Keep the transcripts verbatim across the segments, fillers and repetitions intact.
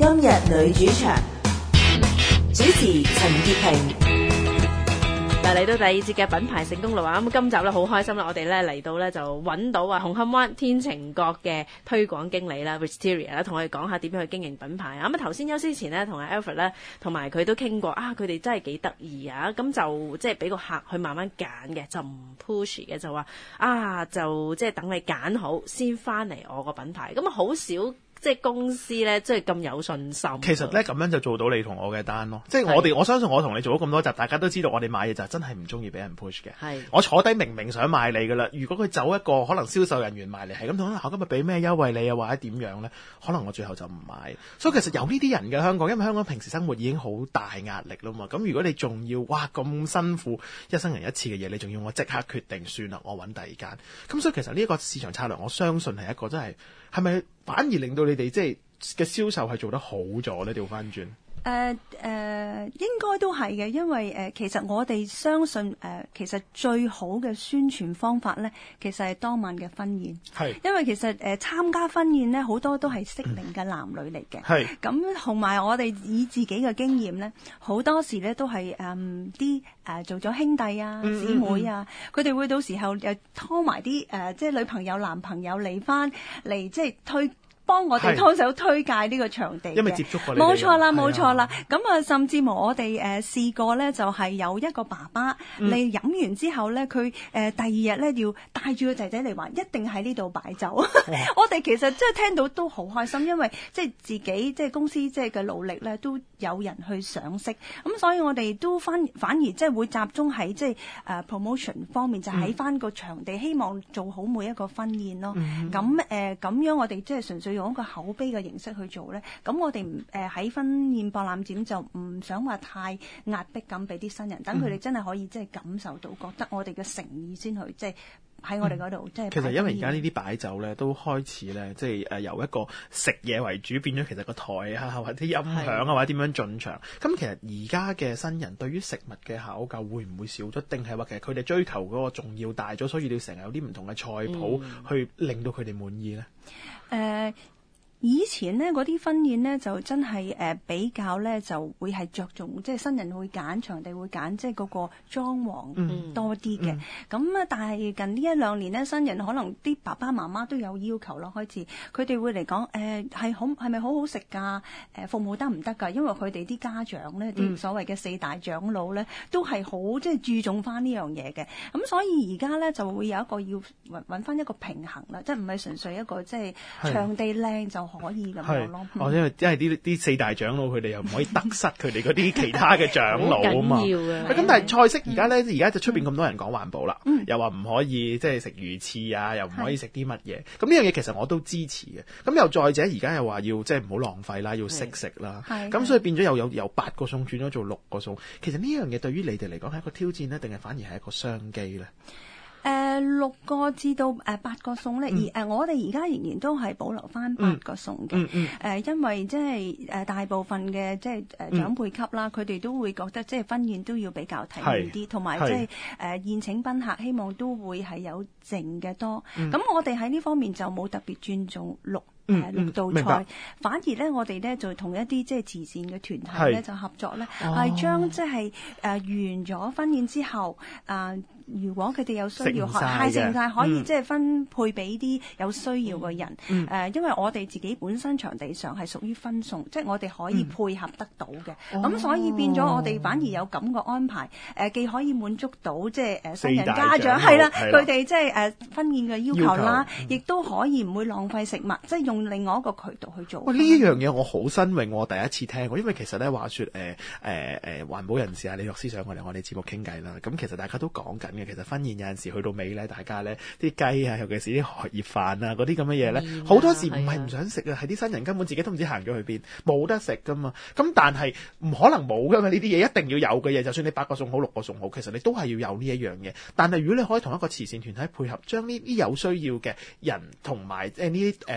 今日女主場，主持陳潔平。 嗱，嚟到第二節嘅品牌聖公路啊，咁今集咧好開心啦，我哋咧嚟到咧就揾到啊紅磡灣天晴閣嘅推廣經理啦 Wisteria 啦，同我哋講下點樣去經營品牌啊。咁啊頭先休息前咧，同阿 Alfred 咧同埋佢都傾過啊，佢哋真係幾得意啊，咁就即係俾個客去慢慢揀嘅，就唔 push 嘅，就話啊就即係等你揀好先翻嚟我個品牌，咁啊好少。即係公司咧，即係咁有信心。 其實咧咁樣就做到你同我嘅單咯。即係我哋，我相信我同你做咗咁多集，大家都知道我哋買嘢就真係唔中意俾人 push 嘅。係我坐低明明想買你噶啦，如果佢走一個可能銷售人員埋嚟係咁同我今日俾咩優惠你啊，或者點樣咧，可能我最後就唔買。所以其實有呢啲人嘅香港，因為香港平時生活已經好大壓力啦嘛。咁如果你仲要哇咁辛苦一生人一次嘅嘢，你仲要我即刻決定算啦，我揾第二間。咁所以其實呢一個市場策略，我相信係一個真係係咪反而令到你哋即係嘅銷售係做得好咗咧？調翻轉。 誒誒、uh, uh, 應該都係嘅，因為誒、uh, 其實我哋相信誒、uh, 其實最好嘅宣傳方法咧，其實係當晚嘅婚宴。係，因為其實誒、uh, 參加婚宴咧，好多都係適齡嘅男女嚟嘅。係，咁同埋我哋以自己嘅經驗咧，好多時咧都係誒啲誒做咗兄弟啊、姊妹啊，佢哋、嗯嗯嗯、會到時候誒拖埋啲誒即係女朋友、男朋友嚟翻嚟，即係推。幫我哋拖手推介呢個場地， 因為接觸過你， 冇錯啦，冇錯啦。咁啊，甚至乎我哋誒試過咧，就係有一個爸爸你飲完之後咧，佢誒第二日咧要帶住個仔仔嚟話，一定喺呢度擺酒。我哋其實即係聽到都好開心，因為即係自己即係公司即係嘅努力咧，都有人去賞識。咁所以我哋都反反而即係會集中喺即係誒 promotion 方面，就喺翻個場地，希望做好每一個婚宴咯。咁誒咁樣我哋即係純粹用一個口碑嘅形式去做咧，咁我哋誒喺婚宴博覽展就唔想話太壓迫咁俾啲新人，等佢哋真係可以即係感受到，覺得我哋嘅誠意先去即係喺我哋嗰度即係。其實因為而家呢啲擺酒咧都開始咧，即係誒由一個食嘢為主，變咗其實個台啊或者音響啊或者點樣進場。咁其實而家嘅新人對於食物嘅考究會唔會少咗？定係話其實佢哋追求嗰個重要大咗，所以你要成日有啲唔同嘅菜譜去令到佢哋滿意咧？ 誒、uh,。以前呢嗰啲婚宴呢，就真係誒、呃、比較呢，就會係着重，即係新人會揀場地會揀，即係嗰個裝潢多啲嘅。咁啊、嗯，但係近呢一兩年呢，新人可能啲爸爸媽媽都有要求咯，開始佢哋會嚟講誒係好係咪好好食㗎？誒、呃、服務得唔得㗎？因為佢哋啲家長呢，啲、嗯、所謂嘅四大長老呢，都係好即係注重翻呢樣嘢嘅。咁所以而家呢，就會有一個要揾揾翻一個平衡啦，即係唔係純粹一個即係場地靚就可以咁樣咯。 哦，因為因為啲啲四大長老佢哋又唔可以得失佢哋嗰啲其他嘅長老啊嘛。緊要嘅。咁但係菜式而家咧，而家就出邊咁多人講環保啦，嗯、又話唔可以即係食魚翅啊，又唔可以食啲乜嘢。咁呢樣嘢其實我都支持嘅。咁又再者，而家又話要即係唔好浪費啦，要識食啦。咁所以變咗又有由八個餸轉咗做六個餸。其實呢樣嘢對於你哋嚟講係一個挑戰咧，定係反而係一個商機咧？ 誒、呃、六個至到誒、呃、八個餸咧，嗯、而誒、呃、我哋而家仍然都係保留翻八個餸嘅。誒、嗯嗯呃、因為即係誒大部分嘅即係誒長輩級啦，佢哋、嗯、都會覺得即係婚宴都要比較體面啲，同埋即係誒宴請賓客，希望都會係有剩嘅多。咁、嗯、我哋喺呢方面就冇特別尊重六。誒、嗯呃、六道菜，反而咧我哋咧就同一啲即係慈善嘅團體咧就合作咧，係將即係誒完咗婚宴之後，啊、呃、如果佢哋有需要，係剩晒可以即係分配俾啲有需要嘅人。誒、嗯呃，因為我哋自己本身場地上係屬於分送，即係我哋可以配合得到嘅。咁、嗯、所以變咗我哋反而有咁嘅安排。誒、呃，既可以滿足到即係誒新人家長係啦，佢哋即係誒婚宴嘅要求啦，亦都可以唔會浪費食物，即係用。用另外一個渠道去做。 哇！呢樣嘢我好新穎，我第一次聽過。因為其實咧話説誒誒誒環保人士啊，李律師上過嚟我哋節目傾偈啦。咁其實大家都講緊嘅，其實婚宴有陣時去到尾咧，大家咧啲雞啊，尤其是啲荷葉飯啊嗰啲咁嘅嘢咧，好、啊、多時唔係唔想食啊，係啲新人根本自己都唔知行咗去邊，冇得食噶嘛。咁但係唔可能冇噶嘛，呢啲嘢一定要有嘅嘢，就算你八個餸好六個餸好，其實你都係要有呢一樣嘢。但係如果你可以同一個慈善團體配合，將呢啲有需要嘅人同埋誒呢啲誒我哋喺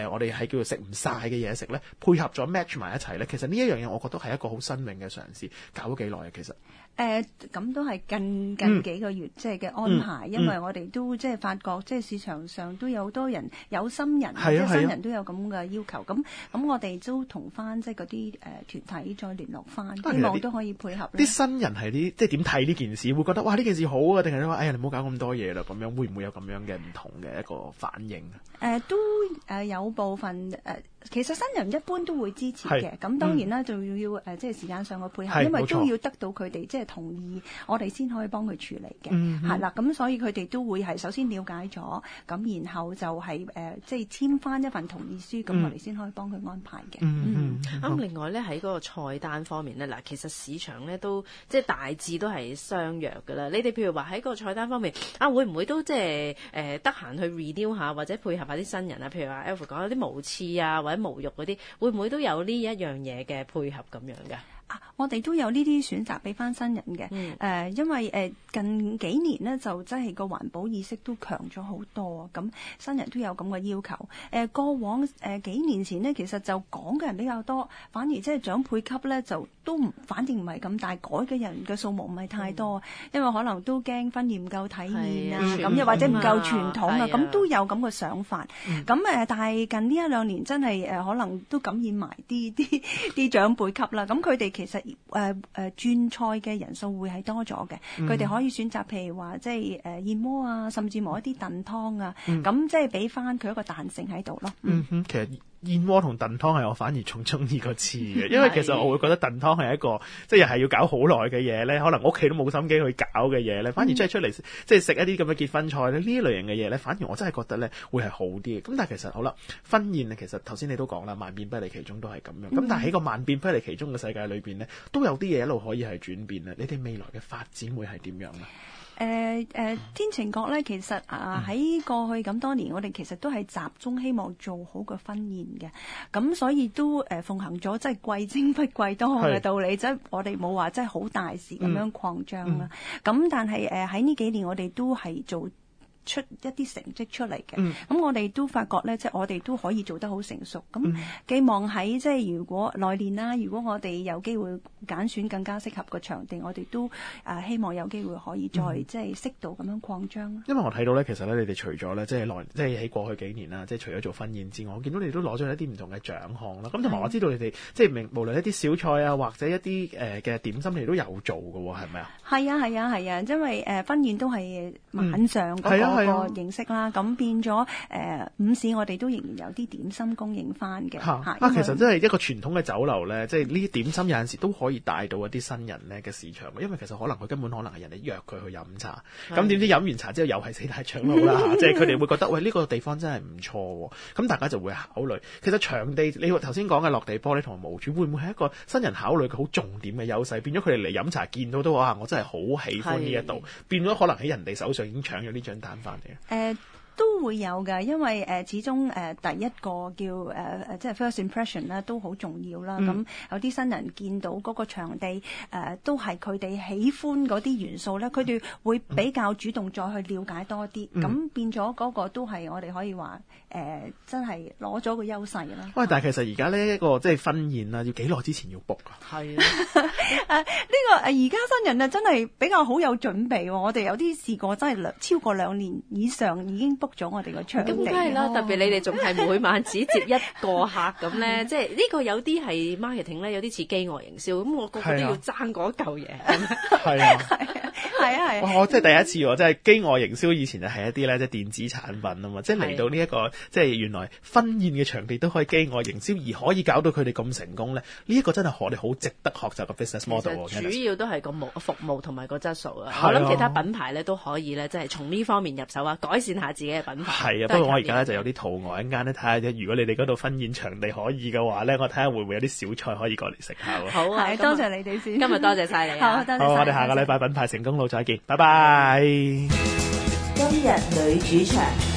係叫做食唔晒嘅嘢食咧，配合咗 match 埋一齊咧，其實呢一樣嘢我覺得係一個好新穎嘅嘗試。搞咗幾耐啊？其實誒咁都係近近幾個月即係嘅安排， 嗯、 因為我哋都即係發覺，即係市場上都有好多人有心人， 啊、 即係新人都有咁嘅要求。咁咁我哋都同翻即係嗰啲誒團體再聯絡翻，希望都可以配合。 啲新人係啲即係點睇呢件事？會覺得哇呢件事好啊，定係你話哎呀你唔好搞咁多嘢啦咁樣？會唔會有咁樣嘅唔同嘅一個反應啊？ 誒、呃、都誒、呃、有部分誒、呃，其實新人一般都會支持嘅。咁當然啦，就、嗯、要誒、呃、即係時間上嘅配合，因為都要得到佢哋即係同意，我哋先可以幫佢處理嘅。係、嗯、啦，咁所以佢哋都會係首先了解咗，咁然後就係、是、誒、呃、即係簽翻一份同意書，咁、嗯、我哋先可以幫佢安排嘅。 嗯咁、嗯、另外咧喺嗰個菜單方面咧，嗱其實市場咧都即係大致都係相若㗎啦。你哋譬如話喺個菜單方面啊，會唔會都即係誒得閒去 renew 下或者配合下啲新人啊？譬如話 Alfred 講有啲無刺啊或者無肉嗰啲，會唔會都有呢一樣嘢嘅配合咁樣㗎？ 啊！我哋都有呢啲選擇俾翻新人嘅，誒、嗯呃，因為誒、呃、近幾年呢，就真係個環保意識都強咗好多，咁新人都有咁嘅要求。誒、呃、過往誒、呃、幾年前呢，其實就講嘅人比較多，反而即係長輩級咧就都唔反應唔係咁大，改嘅人嘅數目唔係太多、嗯，因為可能都驚婚宴唔夠體面啊，咁又或者唔夠傳統啊，咁都有咁嘅想法。咁、嗯、誒，但係近呢一兩年真係誒，可能都感染埋啲啲啲長輩級啦，咁佢哋。其實誒誒轉菜嘅人數會係多咗嘅，佢、嗯、哋可以選擇譬如話即係誒燕窩啊，甚至乎一啲燉湯啊，咁、嗯、即係俾翻佢一個彈性喺度咯。嗯哼， 其實燕窩同燉湯係我反而仲中意個刺嘅，因為其實我會覺得燉湯係一個即係又係要搞好耐嘅嘢咧，可能屋企都冇心機去搞嘅嘢咧，反而真係出嚟、嗯、即係食一啲咁嘅結婚菜咧，呢一類型嘅嘢咧，反而我真係覺得咧會係好啲嘅。咁但係其實好啦，婚宴其實頭先你都講啦，萬變不離其宗都係咁樣。咁、嗯、但係喺個萬變不離其宗嘅世界裏邊咧，都有啲嘢一路可以係轉變咧。你哋未來嘅發展會係點樣咧？ 誒、呃、誒、呃，天晴閣咧，其實啊喺過去咁多年，我哋其實都係集中希望做好個婚宴嘅，咁所以都誒、呃、奉行咗即係貴精不貴多嘅道理，即係我哋冇話即係好大事咁樣擴張啦。咁、嗯嗯、但係誒喺呢幾年，我哋都係做出一啲成績出嚟嘅，咁、嗯、我哋都發覺咧，即係我哋都可以做得好成熟。咁寄望喺即係如果來年啦，如果我哋有機會揀選更加適合個場地，我哋都誒、呃、希望有機會可以再、嗯、即係適度咁樣擴張。因為我睇到咧，其實咧，你哋除咗咧，即係來即係喺過去幾年啦，即係除咗做婚宴之外，我見到你哋都攞咗一啲唔同嘅獎項啦。咁同埋我知道你哋即係明無論一啲小菜啊，或者一啲誒嘅點心，你哋都有做㗎喎，係咪啊？ 係啊係啊係啊，因為誒、呃、婚宴都係晚上嗰、那個。嗯個形式啦，咁變咗誒、呃、午市，我哋都仍然有啲點心供應翻嘅。嚇啊， 其實真係一個傳統嘅酒樓咧，即係呢啲點心有陣時都可以帶到一啲新人咧嘅市場。因為其實可能佢根本可能係人哋約佢去飲茶，咁點知飲完茶之後又係四大長老啦，即係佢哋會覺得喂呢、呢個地方真係唔錯，咁大家就會考慮。其實場地你頭先講嘅落地玻璃同埋無柱，會唔會係一個新人考慮嘅好重點嘅優勢？變咗佢哋嚟飲茶見到都話、啊、我真係好喜歡呢一度，變咗可能喺人哋手上已經搶咗呢張單翻嚟。 誒、呃、都會有㗎，因為誒、呃、始終誒、呃、第一個叫誒誒、呃、即係 first impression 咧都好重要啦。咁、嗯、有啲新人見到嗰個場地誒、呃、都係佢哋喜歡嗰啲元素咧，佢哋會比較主動再去了解多啲。咁、嗯、變咗嗰個都係我哋可以話誒、呃、真係攞咗個優勢啦。 喂，但係其實而家呢一個即係婚宴啊，要幾耐之前要 book 啊？ 係啊，誒呢個誒而家新人啊真係比較好有準備喎。我哋有啲試過真係兩超過兩年以上已經 book 咗我哋個場地。咁梗係啦， 特別你哋仲係每晚只接一個客咁咧，即係呢個有啲係 marketing 咧，有啲似飢餓營銷。咁我個個都要爭嗰嚿嘢。 係啊，係啊，係啊，係啊。我即係第一次喎，即係飢餓營銷以前就係一啲咧即係電子產品啊嘛，即係嚟到呢、這、一個即係原來婚宴嘅場地都可以飢餓營銷，而可以搞到佢哋咁成功咧。呢、這、一個真係我哋好值得學習嘅 business model。 主要都係個服服務同埋個質素啊。我諗其他品牌咧都可以咧，即係從呢方面入手啊，改善下自己嘅品牌。 係啊，不過我而家咧就有啲肚餓，一陣間咧睇下啫。如果你哋嗰度婚宴場地可以嘅話咧，我睇下會唔會有啲小菜可以過嚟食下喎。 好啊， 多謝你哋先。 今日多謝晒你、啊。 好，多謝。 好，我哋下個禮拜品牌成功路再見，拜拜。 今日女主場。